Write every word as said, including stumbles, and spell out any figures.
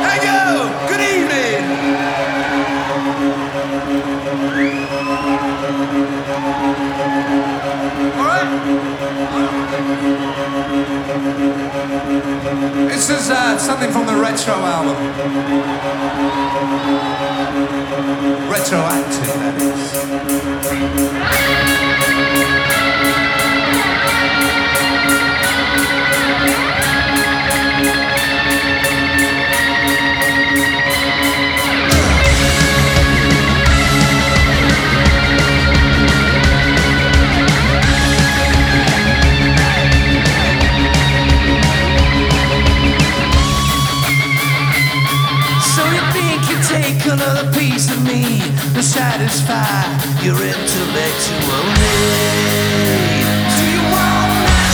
This is uh, something from the Retro album. Retroactive, that Take another piece of me to satisfy your intellectual need.